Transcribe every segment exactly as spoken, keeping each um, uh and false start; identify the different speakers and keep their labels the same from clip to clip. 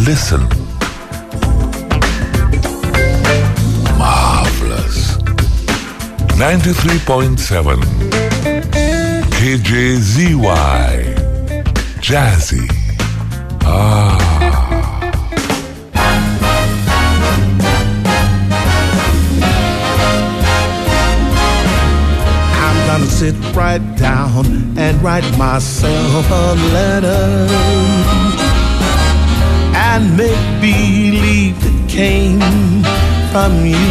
Speaker 1: listen. Marvelous. ninety-three point seven K J Z Y. Jazzy. Ah.
Speaker 2: Gonna sit right down and write myself a letter and make believe it came from you.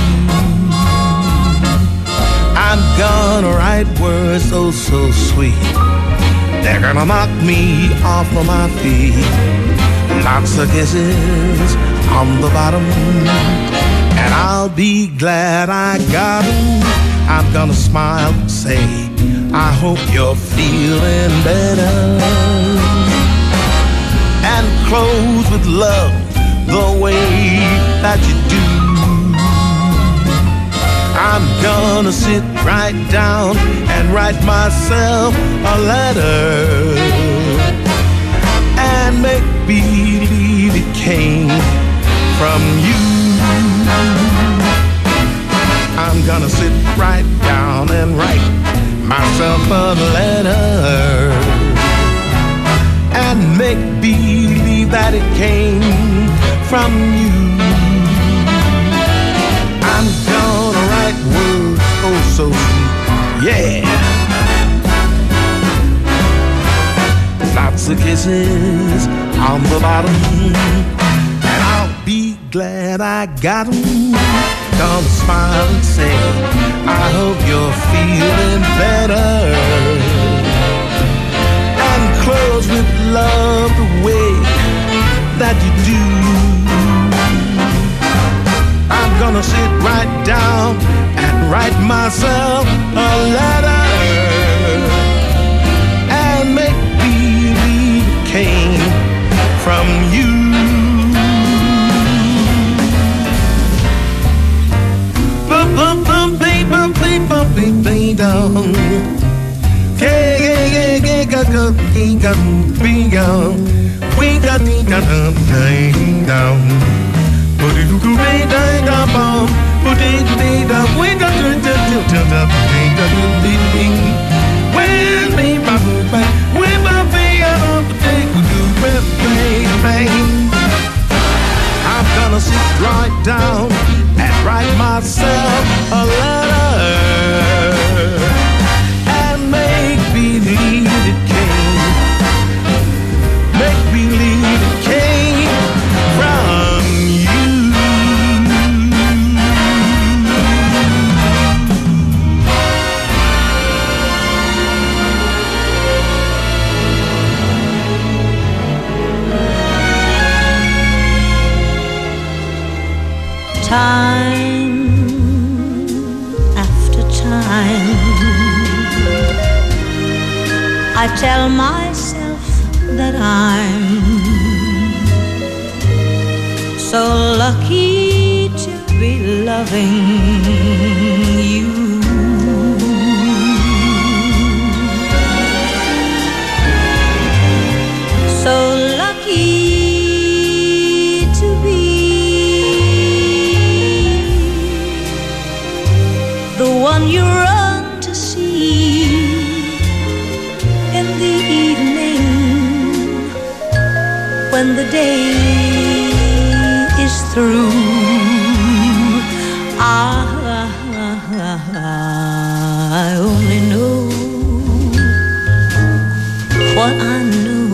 Speaker 2: I'm gonna write words so, so sweet. They're gonna knock me off of my feet. Lots of kisses on the bottom, and I'll be glad I got them. I'm gonna smile and say, I hope you're feeling better. And close with love the way that you do. I'm gonna sit right down and write myself a letter and make believe it came from you. I'm gonna sit right down and write myself a letter and make believe that it came from you. I'm gonna write words oh so sweet, yeah. Lots of kisses on the bottom, and I'll be glad I got them. Gonna smile and say, I hope you're feeling better. And close with love the way that you do. I'm gonna sit right down and write myself a letter and make believe it came from you. Bum bum bing bum bing bum bing bing down. Yeah yeah yeah yeah go go ding go bing down. We got ding go ding down. Put it to bing down bum. Put it to ding down. We got to do do do do ding go ding ding. When me bum bang, when my bing on the ding do bang bang. I'm gonna sit right down and write myself a letter and make believe it came, make believe it came from you.
Speaker 3: Time after time, I tell myself that I'm so lucky to be loving you. So lucky to be the one you run to see in the evening when the day is through. Ah, I only know what I know.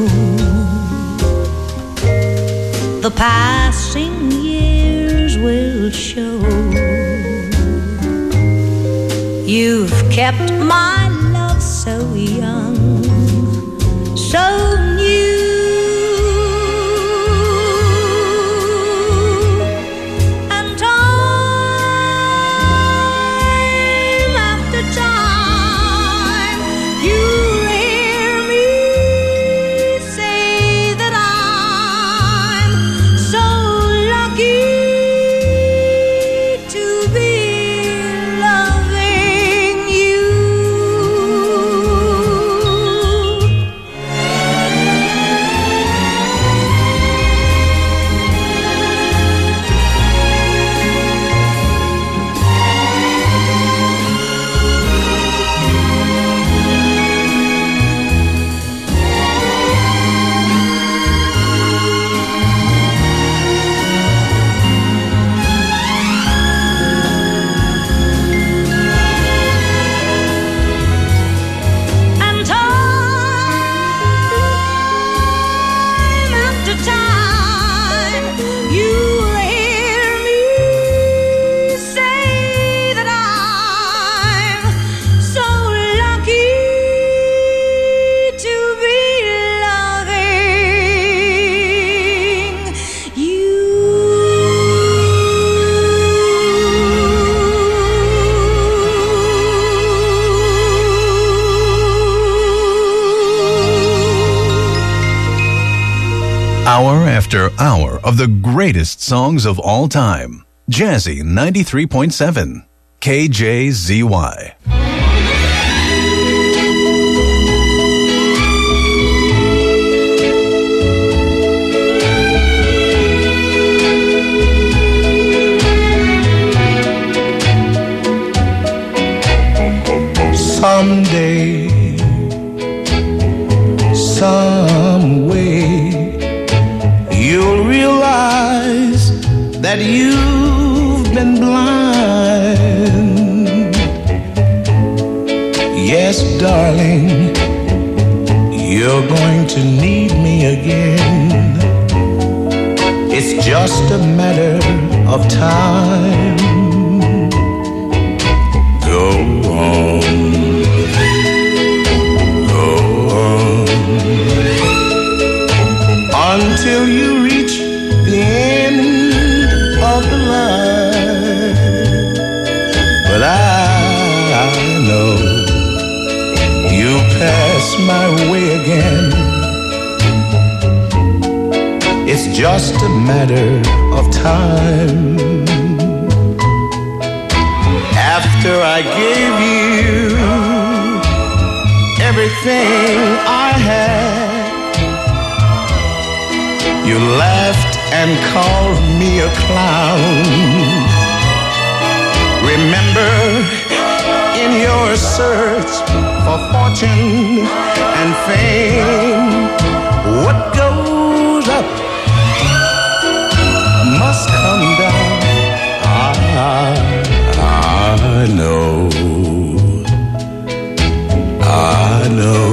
Speaker 3: The passing years will show. You've kept my love so young, so new. And time after time, you hear me say that I'm so lucky to be loving you.
Speaker 4: after hour of the greatest songs of all time. Jazzy ninety-three point seven, K J Z Y.
Speaker 2: Someday, some way, you'll realize that you've been blind. Yes, darling, you're going to need me again. It's just a matter of time. Go on. Until you reach the end of the line. But I, I know you'll pass my way again. It's just a matter of time. After I gave you everything I had, you laughed and called me a clown. Remember, in your search for fortune and fame, what goes up must come down. I, I know, I know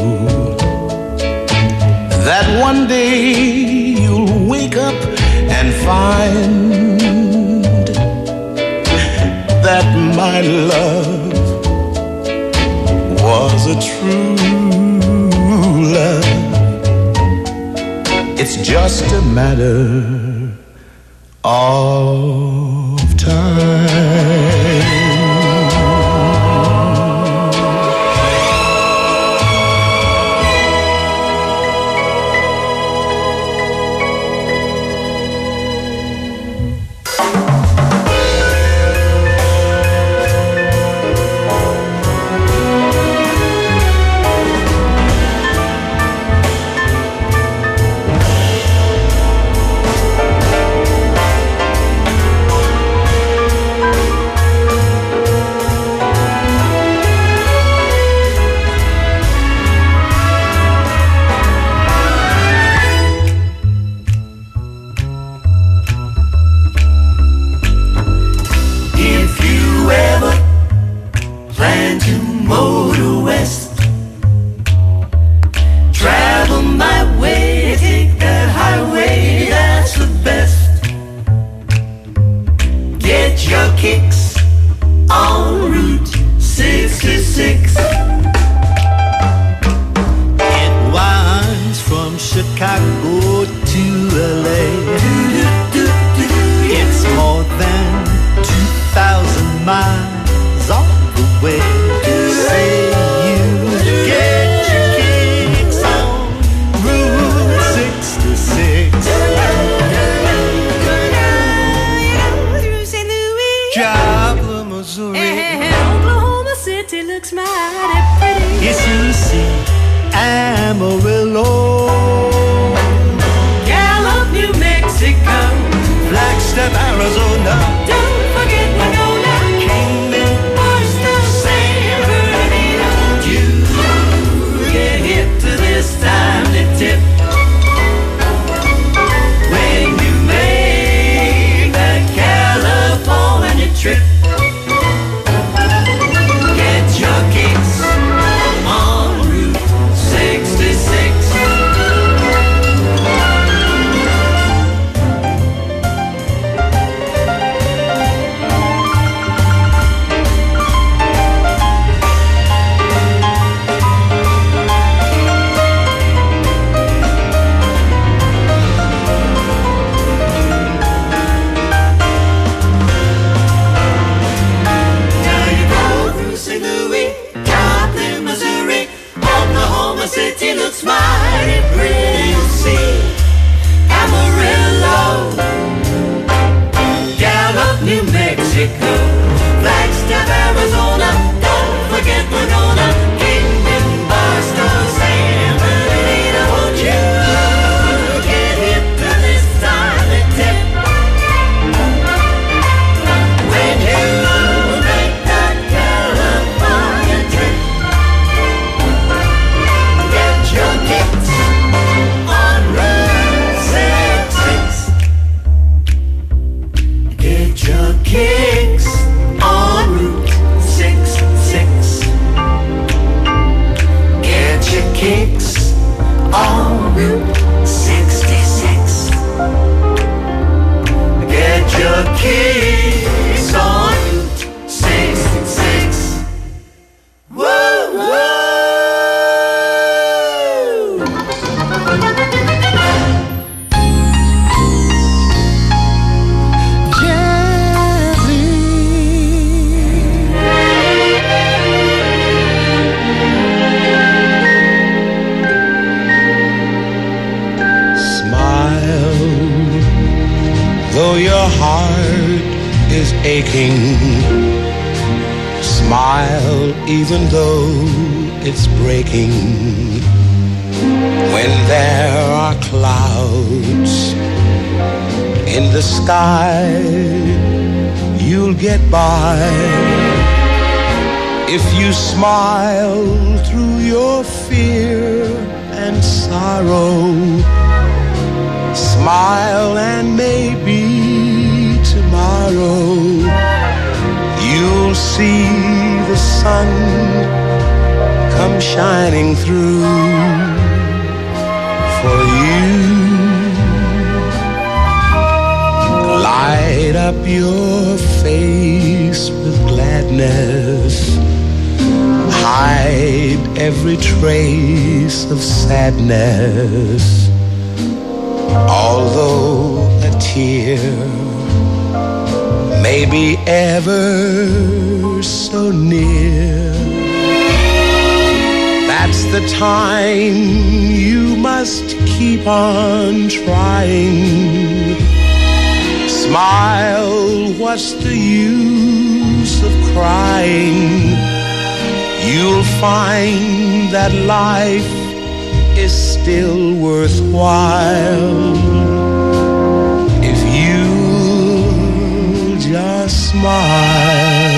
Speaker 2: that one day wake up and find that my love was a true love. It's just a matter of time.
Speaker 5: Get your kicks on Route sixty-six.
Speaker 2: though your heart is aching. Smile even though it's breaking. When there are clouds in the sky, you'll get by. If you smile through your fear and sorrow, smile and maybe tomorrow you'll see the sun come shining through for you. Light up your face with gladness. Hide every trace of sadness. Although a tear may be ever so near, that's the time you must keep on trying. Smile, what's the use of crying? You'll find that life is still worthwhile if you just smile.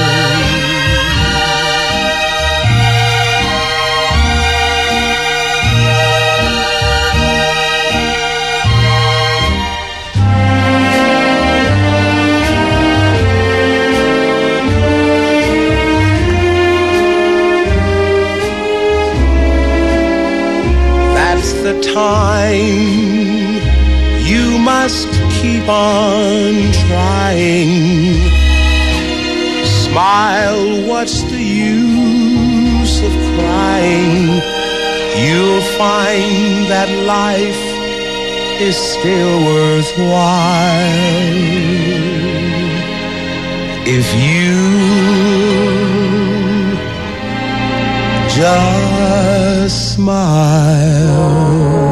Speaker 2: The time you must keep on trying. Smile, what's the use of crying? You'll find that life is still worthwhile if you just smile.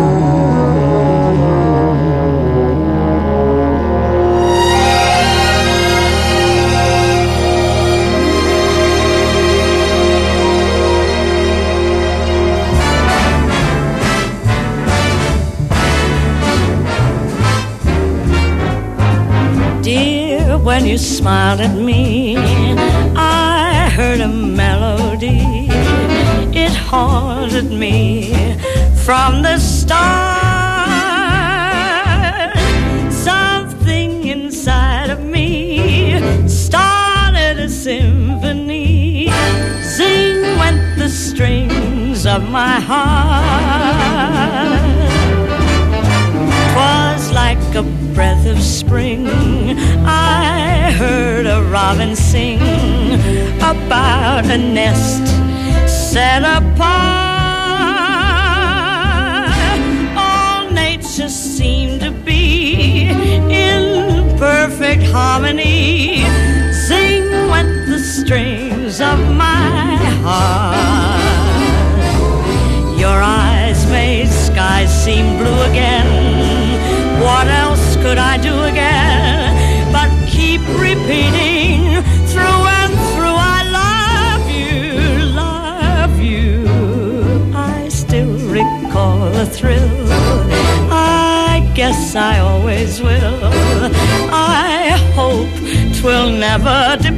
Speaker 3: Dear, when you smiled at me, I heard a melody. It haunted me from the start. Something inside of me started a symphony. Sing went the strings of my heart. 'Twas like a breath of spring. I heard a robin sing about a nest set apart. All nature seemed to be in perfect harmony. Sing went the strings of my heart. Your eyes made skies seem blue again. What else could I do again but keep repeating through and through, I love you, love you. I still recall the thrill. I guess I always will. I hope 'twill never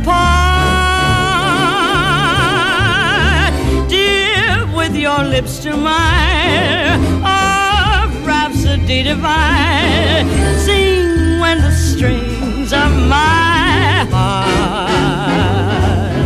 Speaker 3: depart. Dear, with your lips to mine, of rhapsody divine, sing when the strings of my heart.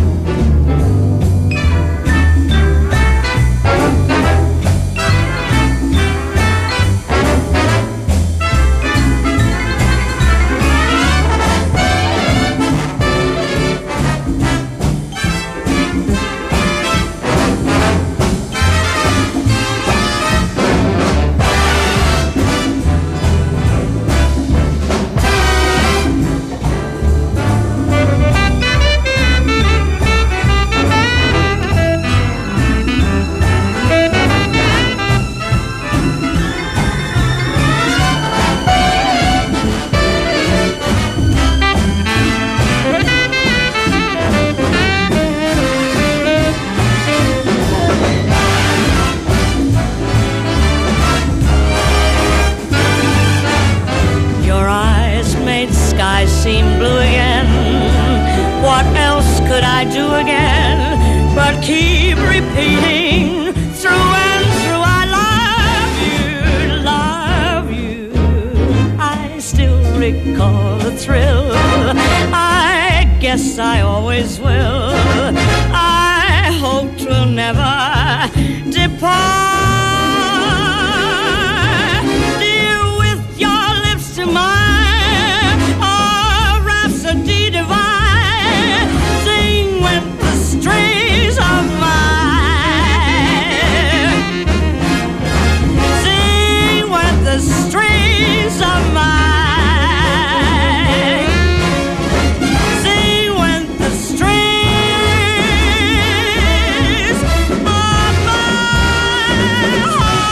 Speaker 3: keep repeating through and through, I love you, love you. I still recall the thrill, I guess I always will. I hope 'twill never depart. Dear, with your lips to mine, oh, rhapsody divine, sing with the strings of mine, sing with the strings of mine, sing with the strings of mine.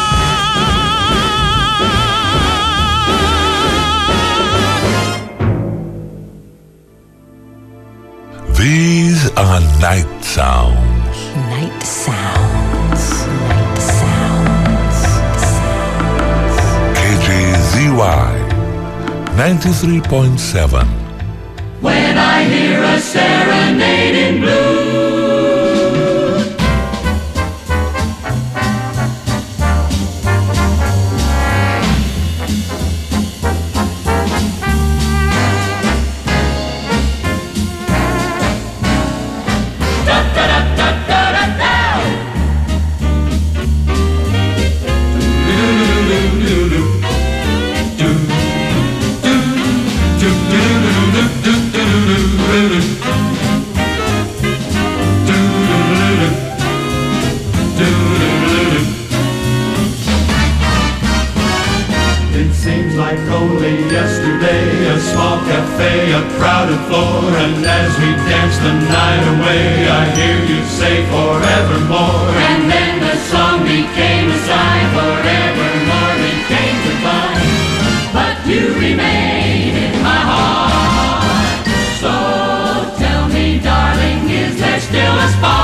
Speaker 1: These are night sounds.
Speaker 5: Night sounds. Night sounds.
Speaker 1: K J Z Y ninety-three point seven.
Speaker 6: When I hear a serenade in blue, it seems like only yesterday, a small cafe, a crowded floor, and as we dance the night away, I hear you say forevermore. And then the song became a sign, forevermore became goodbye. But you remain in my heart. So tell me, darling, is there still a spark?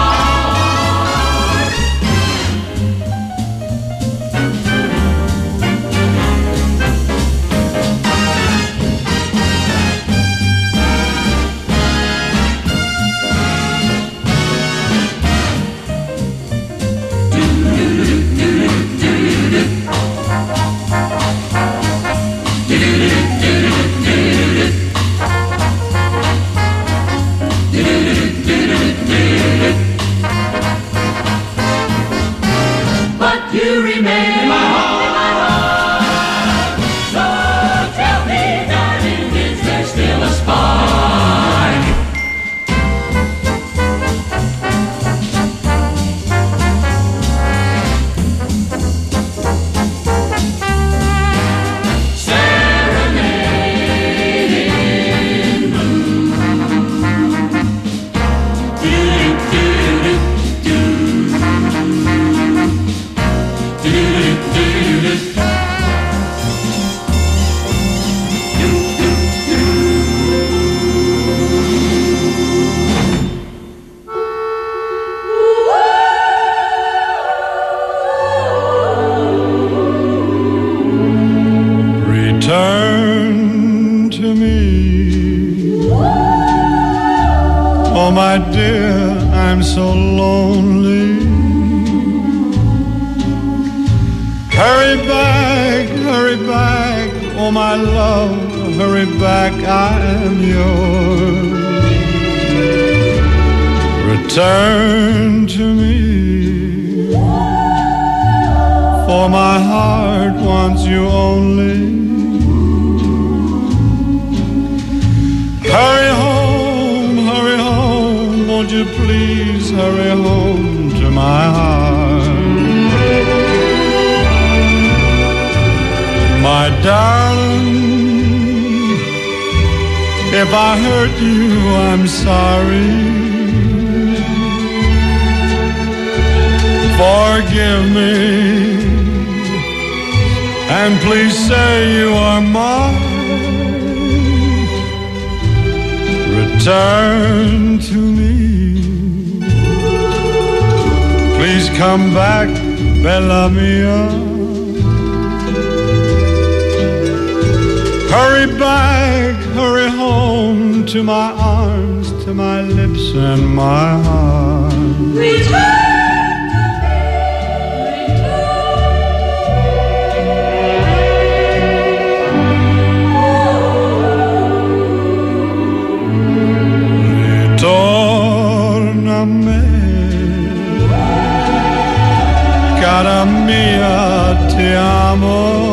Speaker 6: But you remain in my heart. So tell me, darling, is there still a spark? Serenade in blue. Do-do-do-do-do.
Speaker 7: Return to me. Oh, my dear, I'm so lonely. Hurry back, hurry back, oh, my love, hurry back, I'm yours. Return to me, for my heart wants you only. Hurry home, hurry home, won't you please hurry home to my heart. My darling, if I hurt you, I'm sorry. Forgive me, and please say you are mine. Return to me. Please come back, Bella Mia. Hurry back, hurry home to my arms, to my lips and my heart.
Speaker 8: Return
Speaker 7: Torna a me, cara mia, ti amo.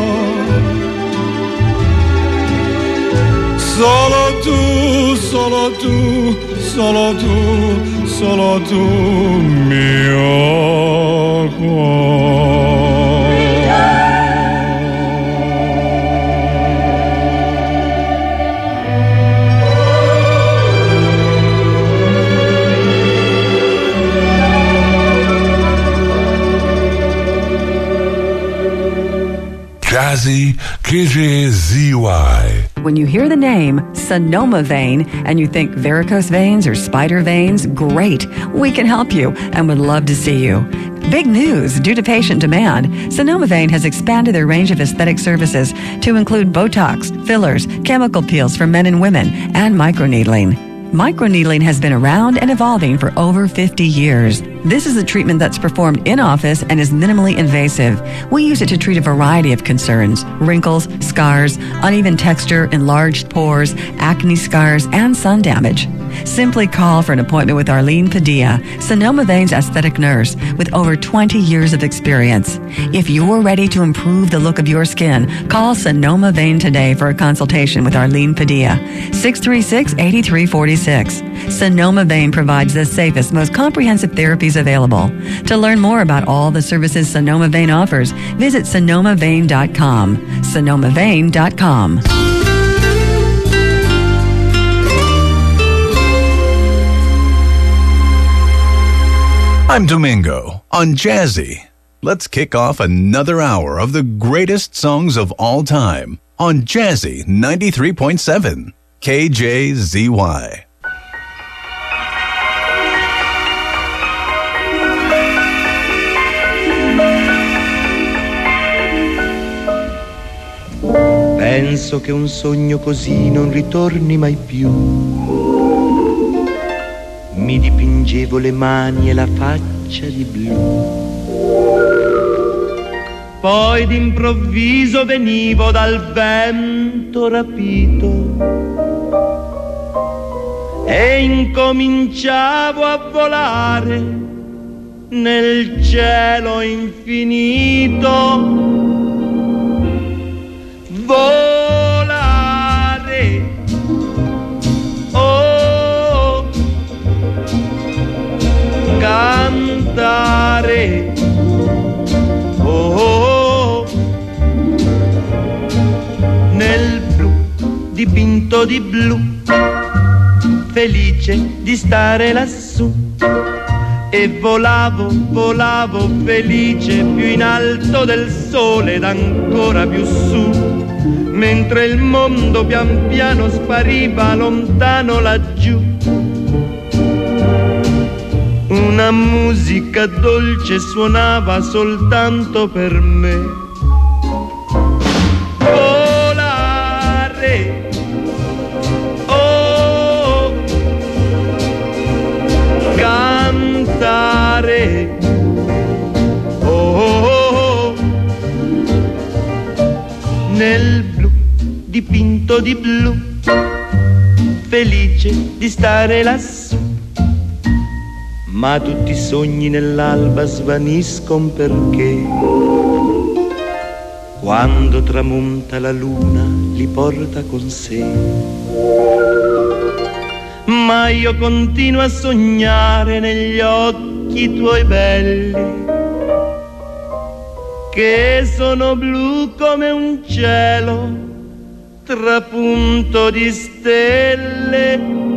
Speaker 7: Solo tu, solo tu, solo tu, solo tu, mio cuore.
Speaker 1: Jazzy K J Z Y.
Speaker 9: When you hear the name Sonoma Vein and you think varicose veins or spider veins, great. We can help you and would love to see you. Big news! Due to patient demand, Sonoma Vein has expanded their range of aesthetic services to include Botox, fillers, chemical peels for men and women, and microneedling. Microneedling has been around and evolving for over fifty years. This is a treatment that's performed in office and is minimally invasive. We use it to treat a variety of concerns: wrinkles, scars, uneven texture, enlarged pores, acne scars, and sun damage. Simply call for an appointment with Arlene Padilla, Sonoma Vein's aesthetic nurse with over twenty years of experience. If you're ready to improve the look of your skin, call Sonoma Vein today for a consultation with Arlene Padilla, six three six, eight three four six. Sonoma Vein provides the safest, most comprehensive therapies available. To learn more about all the services Sonoma Vein offers, visit sonoma vein dot com. sonoma vein dot com.
Speaker 4: I'm Domingo on Jazzy. Let's kick off another hour of the greatest songs of all time on Jazzy ninety-three point seven K J Z Y.
Speaker 10: Penso che un sogno così non ritorni mai più. Mi dipingevo le mani e la faccia di blu. Poi d'improvviso venivo dal vento rapito e incominciavo a volare nel cielo infinito. Volare, oh, cantare, oh, nel blu dipinto di blu, felice di stare lassù. E volavo, volavo felice più in alto del sole ed ancora più su, mentre il mondo pian piano spariva lontano laggiù. Una musica dolce suonava soltanto per me. Volare, oh, cantare, oh, nel blu dipinto di blu, felice di stare lassù. Ma tutti i sogni nell'alba svaniscono perché quando tramonta la luna li porta con sé. Ma io continuo a sognare negli occhi tuoi belli, che sono blu come un cielo trapunto di stelle.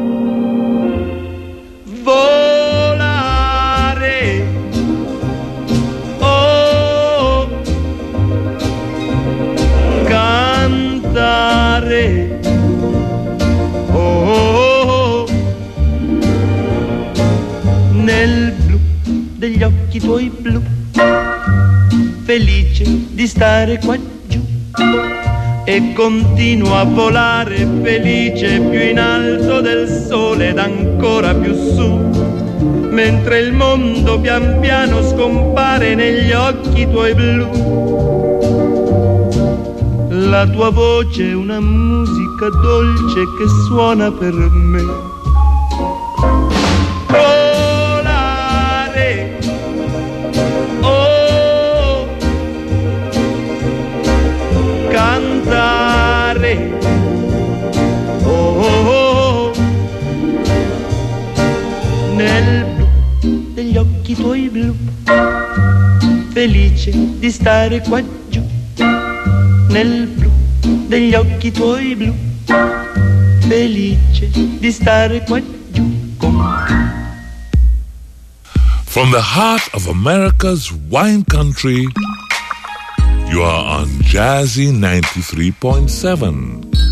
Speaker 10: Volare, oh, cantare, oh, nel blu degli occhi tuoi blu, felice di stare qua giù. e continuo a volare felice più in alto del sole ed ancora più su, mentre il mondo pian piano scompare negli occhi tuoi blu. La tua voce è una musica dolce che suona per me. Volare, oh, cantare, oh, oh, oh, nel blu degli occhi tuoi blu, felice di stare qua giù, nel blu degli occhi tuoi blu, felice di stare qua giù con te.
Speaker 1: From the heart of America's wine country, you are on Jazzy ninety-three point seven.